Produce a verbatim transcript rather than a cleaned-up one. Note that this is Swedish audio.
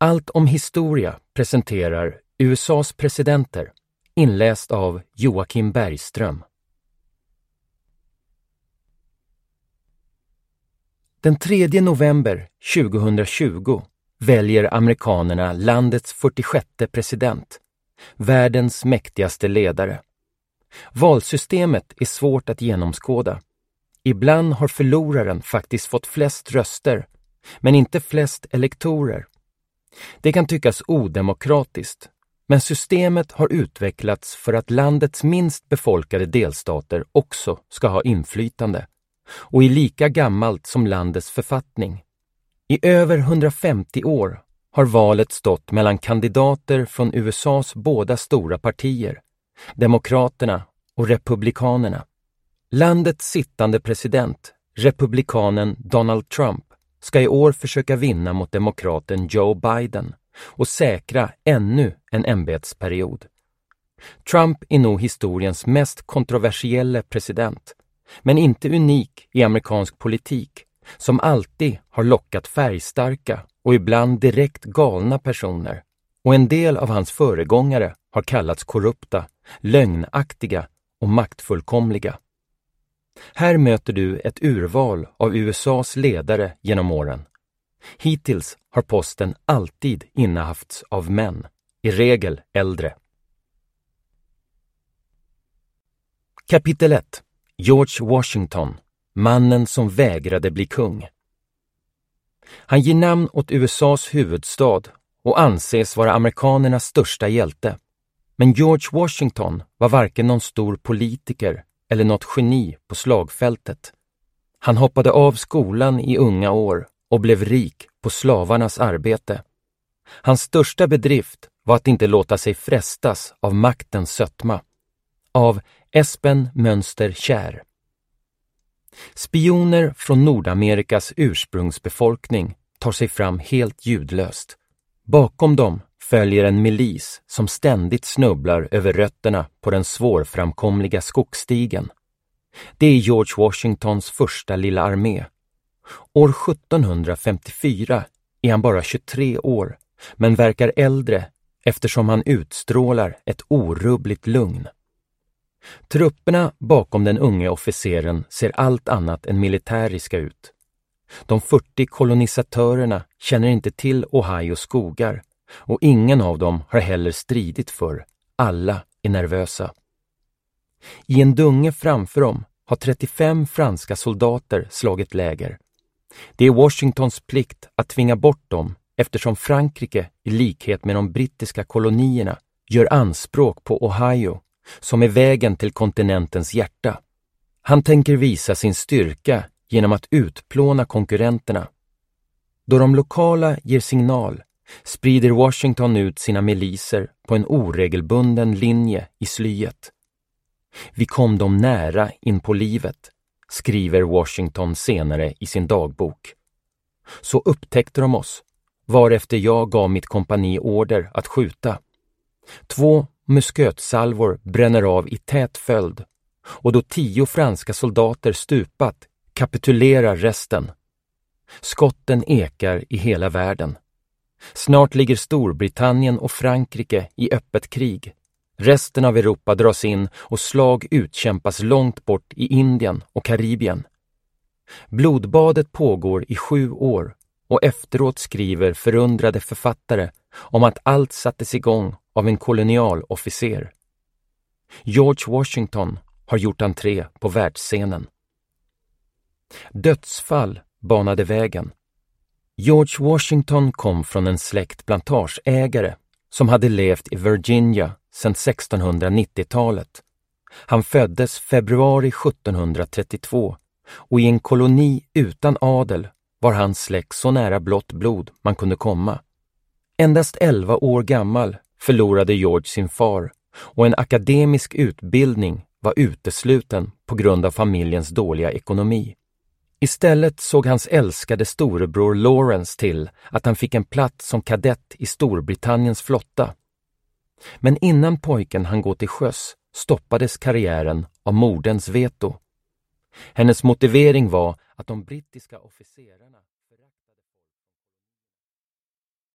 Allt om historia presenterar U S A:s presidenter, inläst av Joakim Bergström. Den tredje november tjugohundratjugo väljer amerikanerna landets fyrtiosjätte president, världens mäktigaste ledare. Valsystemet är svårt att genomskåda. Ibland har förloraren faktiskt fått flest röster, men inte flest elektorer. Det kan tyckas odemokratiskt, men systemet har utvecklats för att landets minst befolkade delstater också ska ha inflytande, och är lika gammalt som landets författning. I över hundrafemtio år har valet stått mellan kandidater från U S A:s båda stora partier, Demokraterna och Republikanerna. Landets sittande president, republikanen Donald Trump, ska i år försöka vinna mot demokraten Joe Biden och säkra ännu en ämbetsperiod. Trump är nog historiens mest kontroversiella president, men inte unik i amerikansk politik, som alltid har lockat färgstarka och ibland direkt galna personer, och en del av hans föregångare har kallats korrupta, lögnaktiga och maktfullkomliga. Här möter du ett urval av U S A:s ledare genom åren. Hittills har posten alltid innehafts av män, i regel äldre. Kapitel ett. George Washington, mannen som vägrade bli kung. Han ger namn åt U S A:s huvudstad och anses vara amerikanernas största hjälte. Men George Washington var varken någon stor politiker eller något geni på slagfältet. Han hoppade av skolan i unga år och blev rik på slavarnas arbete. Hans största bedrift var att inte låta sig frestas av maktens sötma. Av Espen Mönster Kjær. Spioner från Nordamerikas ursprungsbefolkning tar sig fram helt ljudlöst. Bakom dem följer en milis som ständigt snubblar över rötterna på den svårframkomliga skogsstigen. Det är George Washingtons första lilla armé. År sjuttonhundrafemtiofyra är han bara tjugotre år, men verkar äldre eftersom han utstrålar ett orubbligt lugn. Trupperna bakom den unge officeren ser allt annat än militäriska ut. De fyrtio kolonisatörerna känner inte till Ohios skogar, och ingen av dem har heller stridit för. Alla är nervösa. I en dunge framför dem har trettiofem franska soldater slagit läger. Det är Washingtons plikt att tvinga bort dem, eftersom Frankrike, i likhet med de brittiska kolonierna, gör anspråk på Ohio, som är vägen till kontinentens hjärta. Han tänker visa sin styrka genom att utplåna konkurrenterna. Då de lokala ger signal sprider Washington ut sina miliser på en oregelbunden linje i slyet. Vi kom dem nära in på livet, skriver Washington senare i sin dagbok. Så upptäckte de oss, varefter jag gav mitt kompani order att skjuta. Två muskötsalvor bränner av i tät följd, och då tio franska soldater stupat kapitulerar resten. Skotten ekar i hela världen. Snart ligger Storbritannien och Frankrike i öppet krig. Resten av Europa dras in och slag utkämpas långt bort i Indien och Karibien. Blodbadet pågår i sju år, och efteråt skriver förundrade författare om att allt sattes igång av en kolonialofficer. George Washington har gjort entré på världsscenen. Dödsfall banade vägen. George Washington kom från en släkt plantageägare som hade levt i Virginia sedan sextonhundranittiotalet. Han föddes februari sjuttonhundratrettiotvå, och i en koloni utan adel var hans släkt så nära blått blod man kunde komma. Endast elva år gammal förlorade George sin far, och en akademisk utbildning var utesluten på grund av familjens dåliga ekonomi. Istället såg hans älskade storebror Lawrence till att han fick en plats som kadett i Storbritanniens flotta. Men innan pojken han gå till sjöss stoppades karriären av moderns veto. Hennes motivering var att de brittiska officerarna